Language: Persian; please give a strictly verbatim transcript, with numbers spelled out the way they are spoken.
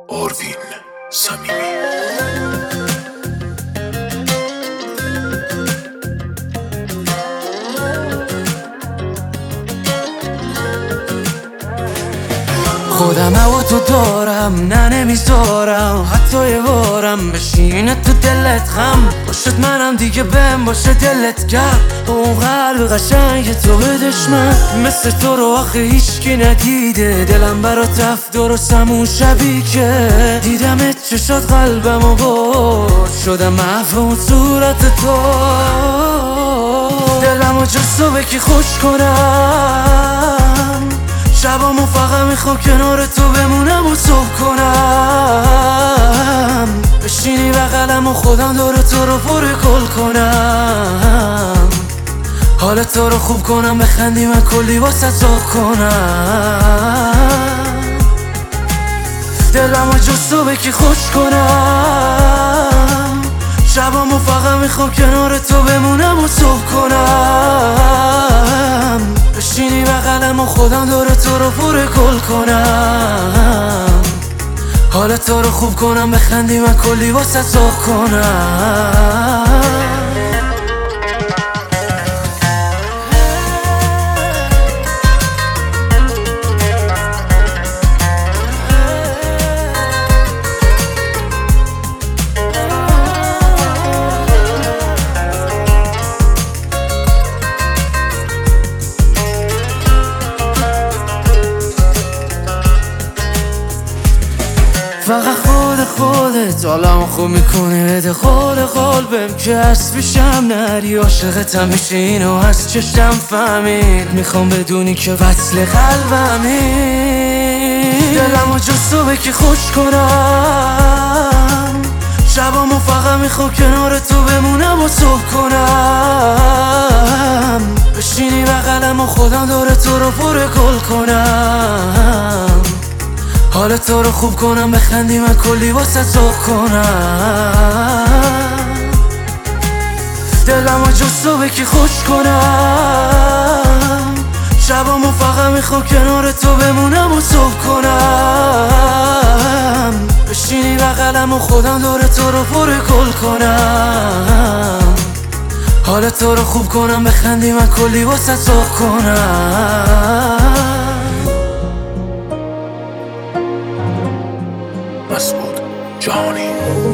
آروین صمیمی. خودم و تو دارم، نه نمیذارم حتی یه بارم بشینه تو دلت غم باشد، منم دیگه بهم باشه دلت گرم. اون قلب قشنگ تو به دشمن مثل تو رو آخه هیچکی ندیده. دلم برات رفت درستم اون شبی که دیدمت چشات قلبمو برد، شدم محو اون صورت تو. دلمو جز تو به کی خوش کنم، شبامو فقط میخوام کنار تو بمونم و صبح کنم. بشینی بغلم و خودم دور تو رو پر گل کنم، حال تو رو خوب کنم، بخندی من کلی واسه ذوق کنم. دلمو جز تو به کی خوش کنم، شبامو فقط میخوام کنار تو بمونم و صبح کنم. بشینی بغلم و خودم دور تو رو پر گل کنم، حال تو رو خوب کنم، بخندی من کلی واسه ذوق کنم. فقط خود خودت حالمو خوب میکنی، بده خود قلبم که هست پیشم نری. عاشقتم میشه اینو از چشم فهمید، میخوام بدونی که وصل قلبمی. دلمو جز تو به کی خوش کنم، شبامو فقط میخوام کنار تو بمونم و صبح کنم. بشینی بغلم و خودم دور تو رو پر گل کنم، حال تو رو خوب کنم، بخندی من کلی واسه ذوق کنم. دلمو جز تو به کی خوش کنم، شبامو فقط میخوام کنار تو بمونم و صبح کنم. بشینی بغلم و خودم دور تو رو پر گل کنم، حال تو رو خوب کنم، بخندی من کلی واسه ذوق کنم. مسعود جهانی.